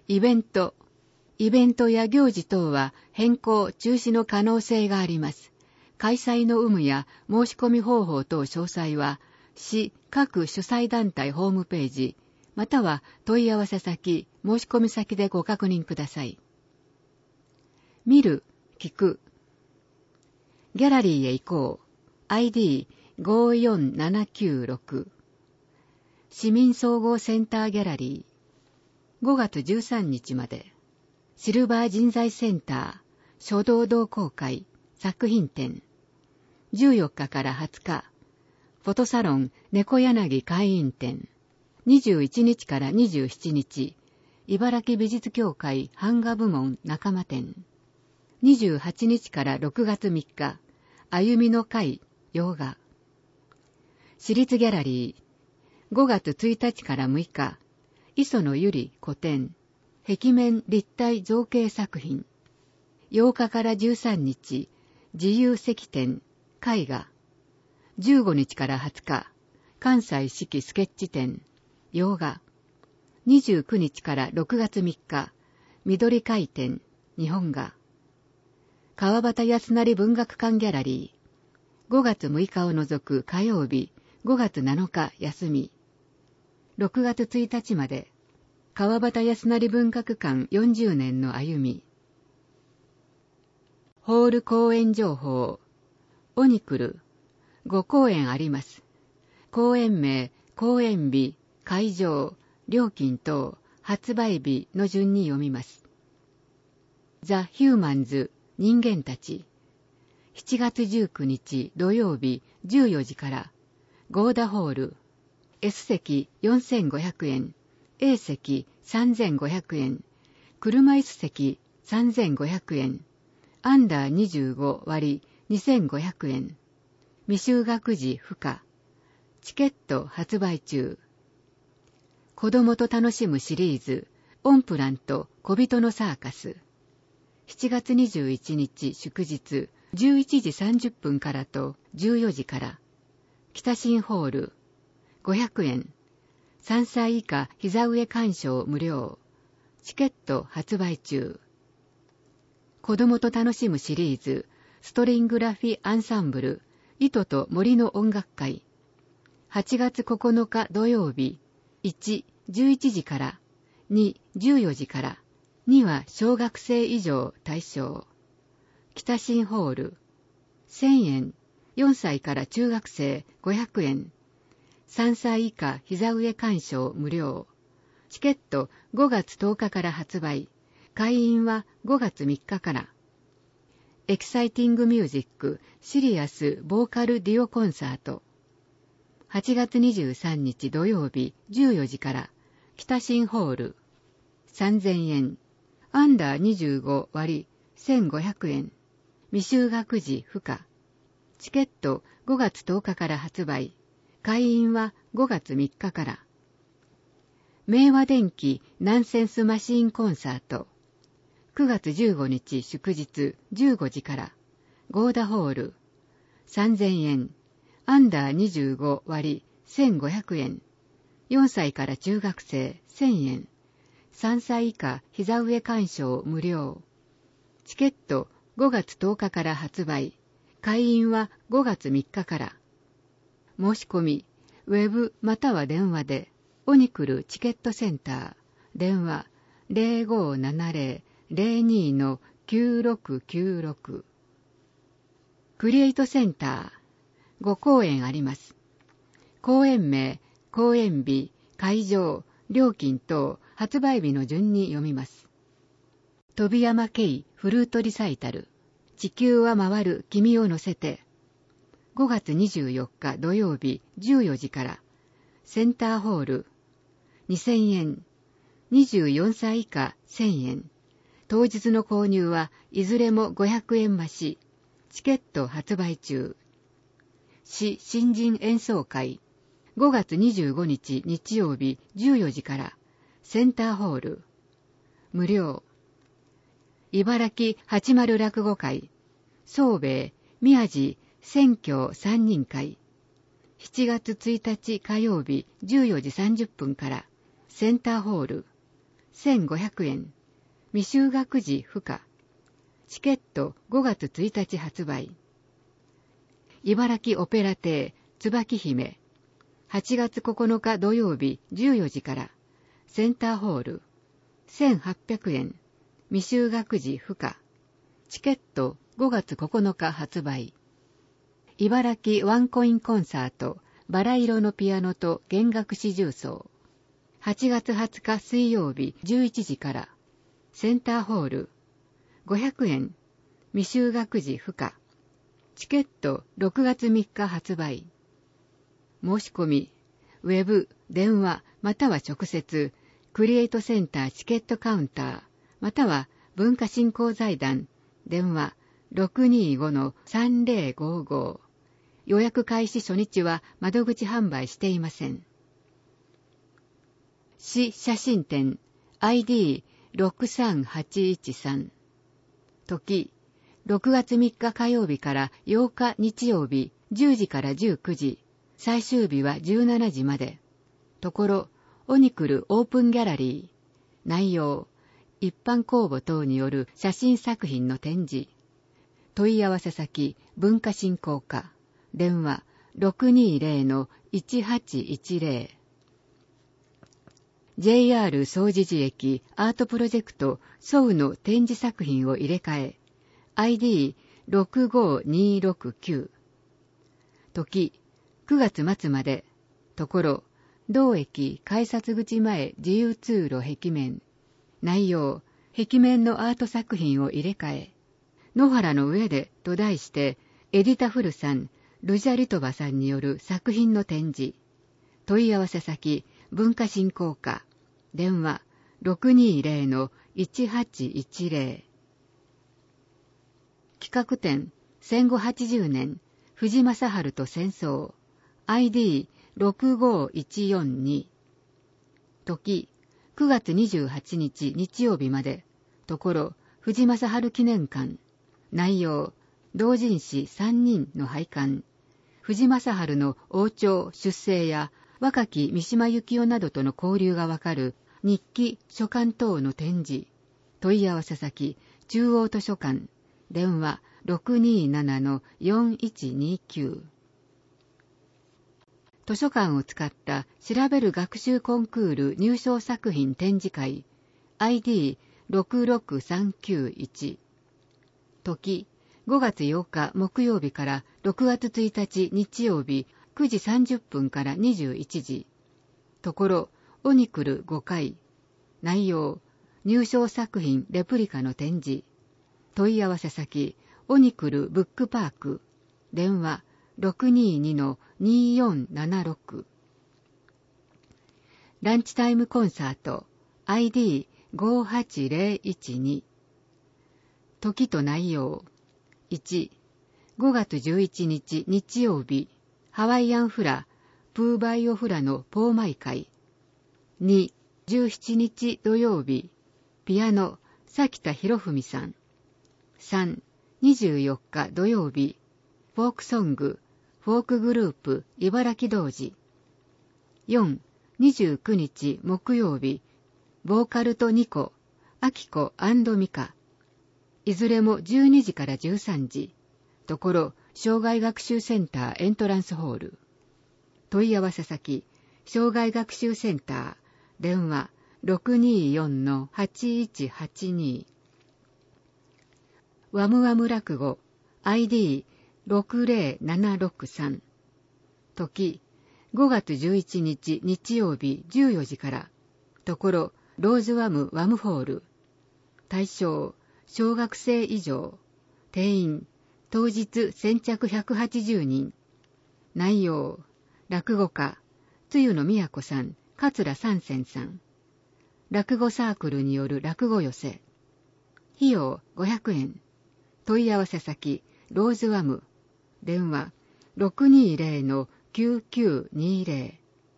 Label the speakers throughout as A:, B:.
A: イベントや行事等は変更・中止の可能性があります。開催の有無や申し込み方法等詳細は、市各主催団体ホームページ、または問い合わせ先、申し込み先でご確認ください。見る、聞く。ギャラリーへ行こう。ID54796。市民総合センターギャラリー。5月13日まで。シルバー人材センター、書道同好会、作品展。14日から20日。フォトサロン、猫柳会員展。21日から27日。茨城美術協会版画部門仲間展。28日から6月3日。歩みの会、洋画。私立ギャラリー。5月1日から6日。磯野由里個展。壁面立体造形作品。8日から13日。自由石展、絵画。15日から20日。関西四季スケッチ展、洋画。29日から6月3日。緑回展、日本画。川端康成文学館ギャラリー。5月6日を除く火曜日、5月7日休み。6月1日まで。川端康成文学館40年の歩み。ホール公演情報。オニクル。5公演あります。公演名、公演日、会場、料金等、発売日の順に読みます。ザ・ヒューマンズ、人間たち。7月19日土曜日14時から、ゴーダホール。S 席4500円、A 席3500円、車椅子席3500円、アンダー25割2500円、未就学児不可。チケット発売中。子供と楽しむシリーズ、オンプラント小人のサーカス。7月21日祝日、11時30分からと14時から。北新ホール、500円。3歳以下膝上鑑賞無料。チケット発売中。子供と楽しむシリーズ、ストリングラフィアンサンブル、糸と森の音楽会。8月9日土曜日、1、11時から、2、14時から、2は小学生以上対象。北新ホール、1000円、4歳から中学生500円。3歳以下膝上鑑賞無料。チケット5月10日から発売。会員は5月3日から。エキサイティングミュージックシリアスボーカルデュオコンサート。8月23日土曜日14時から。北新ホール。3000円。アンダー25割1500円。未就学児不可。チケット5月10日から発売。会員は5月3日から。明和電機ナンセンスマシーンコンサート。9月15日祝日15時から。ゴーダホール。3000円。アンダー25割1500円。4歳から中学生1000円。3歳以下膝上鑑賞無料。チケット5月10日から発売。会員は5月3日から。申し込み、ウェブまたは電話で、オニクルチケットセンター、電話 0570-02-9696。クリエイトセンター、5公演あります。公演名、公演日、会場、料金等、発売日の順に読みます。飛山慶フルートリサイタル、地球は回る君を乗せて、5月24日土曜日14時から、センターホール、2000円、24歳以下1000円、当日の購入はいずれも500円増し、チケット発売中。市新人演奏会、5月25日日曜日14時から、センターホール、無料。茨城八丸落語会、宗兵衛、宮地、選挙三人会。7月1日火曜日14時30分から、センターホール。 1500円。未就学児不可。チケット5月1日発売。茨城オペラ亭椿姫。8月9日土曜日14時から。センターホール。1800円。未就学児不可。チケット5月9日発売。茨城ワンコインコンサート。バラ色のピアノと弦楽四重奏。8月20日水曜日11時から。センターホール。500円。未就学児不可。チケット6月3日発売。申し込み。ウェブ、電話、または直接、クリエイトセンターチケットカウンター、または文化振興財団、電話 625-3055。予約開始初日は窓口販売していません。市写真展 ID63813。時、6月3日火曜日から8日日曜日10時から19時。最終日は17時まで。ところ、オニクルオープンギャラリー。内容、一般公募等による写真作品の展示。問い合わせ先、文化振興課。電話、620-1810。JR 総持寺駅アートプロジェクトソウの展示作品を入れ替え。ID65269。時、9月末まで。ところ、同駅改札口前自由通路壁面。内容、壁面のアート作品を入れ替え。野原の上でと題して、エディタフルさん、ルジャリトバさんによる作品の展示。問い合わせ先、文化振興課。電話、620-1810。企画展、戦後80年、藤正春と戦争。ID65142。時、9月28日日曜日まで。ところ、藤正春記念館。内容、同人誌3人の廃刊。藤正春の王朝出生や若き三島由紀夫などとの交流がわかる日記書簡等の展示。問い合わせ先、中央図書館。電話 627-4129。図書館を使った調べる学習コンクール入賞作品展示会 ID66391。時、5月8日木曜日から6月1日日曜日9時30分から21時。ところ、オニクル5階。内容、入賞作品レプリカの展示。問い合わせ先、オニクルブックパーク。電話 622-2476。ランチタイムコンサート ID58012。時と内容。1、5月11日日曜日、ハワイアンフラ、プーバイオフラのポーマイ会。2、17日土曜日、ピアノ、崎田博文さん。3、24日土曜日、フォークソング、フォークグループ、茨城童子。4、29日木曜日、ボーカルとニコ、アキコ&ミカ。いずれも12時から13時。ところ、障害学習センターエントランスホール。問い合わせ先、障害学習センター、電話 624-8182。ワムワム落語 ID60763。時、5月11日日曜日14時から。ところ、ローズワムワムホール。対象、小学生以上。定員、当日先着180人。内容、落語家、露野都さん、桂三泉さん。落語サークルによる落語寄せ。費用500円。問い合わせ先、ローズワム。電話、620-9920。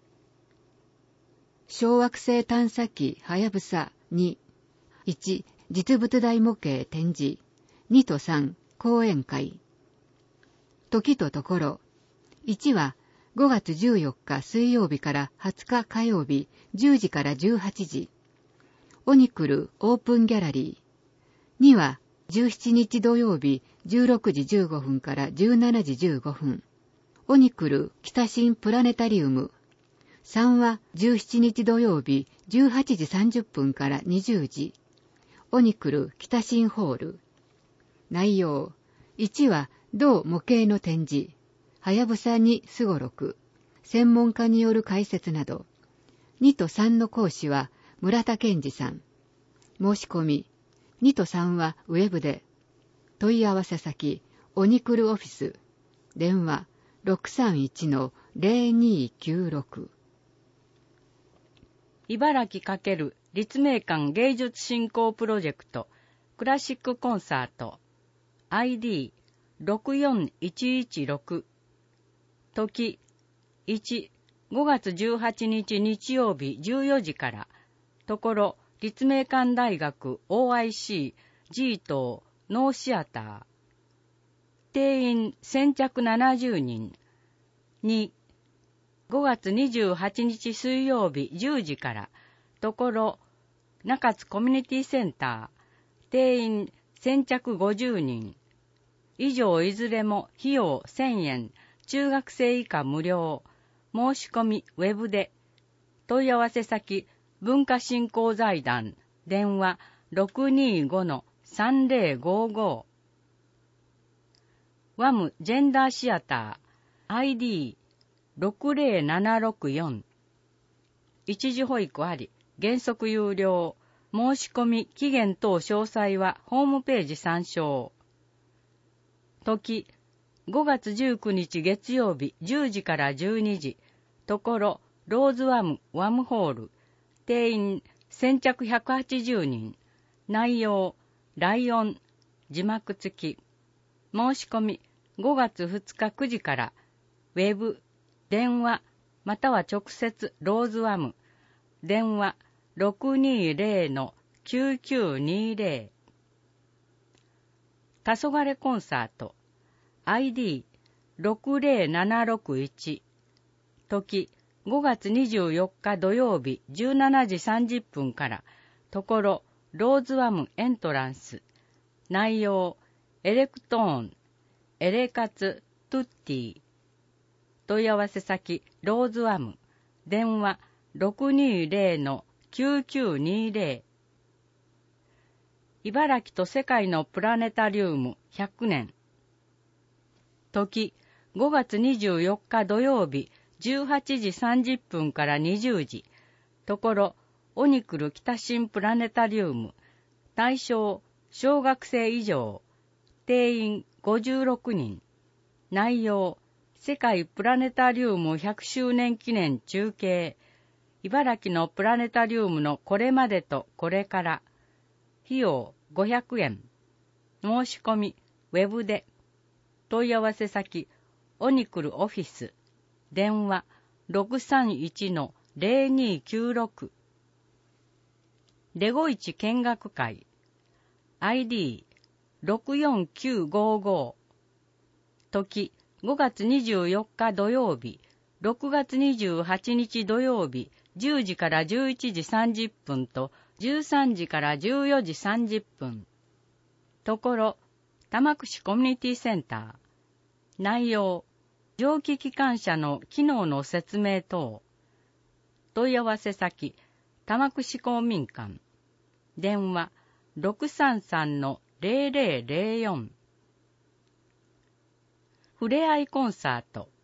A: 小惑星探査機はやぶさ2。1、実物大模型展示。2と3、講演会。時とところ。1は5月14日水曜日から20日火曜日10時から18時。 オニクルオープンギャラリー。2は17日土曜日16時15分から17時15分。オニクル北新プラネタリウム。3は17日土曜日18時30分から20時。オニクル北新ホール。内容。1は同模型の展示。はやぶさ2すごろく。専門家による解説など。2と3の講師は村田健二さん。申し込み。2と3はウェブで。問い合わせ先、オニクルオフィス。電話 631-0296。
B: 茨城×立命館芸術振興プロジェクトクラシックコンサート ID64116 時1、5月18日日曜日14時から、ところ立命館大学 OIC G 棟ノーシアター。定員先着70人。2、5月28日水曜日10時から、ところ中津コミュニティセンター。定員先着50人。以上いずれも費用1000円、中学生以下無料。申し込みウェブで。問い合わせ先文化振興財団。電話 625-3055。ワムジェンダーシアター ID60764。一時保育あり、原則有料。申し込み期限等詳細はホームページ参照。時5月19日月曜日10時から12時。ところローズワムワムホール。定員先着180人。内容ライオン字幕付き。申し込み5月2日9時から。ウェブ電話または直接ローズワム。電話 620-9920。黄昏コンサート ID60761。時5月24日土曜日17時30分から。ところローズワムエントランス。内容エレクトーンエレカツトゥッティ。問い合わせ先ローズワム。電話 620-9920。茨城と世界のプラネタリウム100年。時5月24日土曜日18時30分から20時。ところオニクル北新プラネタリウム。対象小学生以上。定員56人。内容世界プラネタリウム100周年記念中継。茨城のプラネタリウムのこれまでとこれから。費用500円。申し込みウェブで。問い合わせ先オニクルオフィス。電話 631-0296。レゴイチ見学会 ID64955。時5月24日土曜日6月28日土曜日10時から11時30分と13時から14時30分。ところ玉串コミュニティセンター。内容蒸気機関車の機能の説明等。問い合わせ先玉串公民館。電話 633-0004。ふれあいコンサート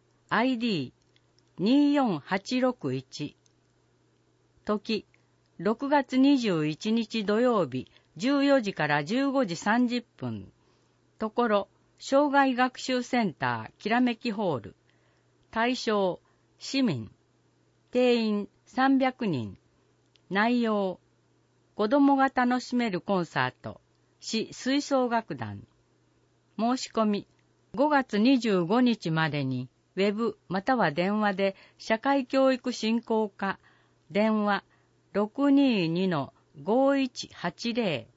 B: ID24861。時6月21日土曜日14時から15時30分。ところ障害学習センターきらめきホール。対象市民。定員300人。内容子どもが楽しめるコンサート。市吹奏楽団。申し込み5月25日までにウェブまたは電話で社会教育振興課。電話 622-5180。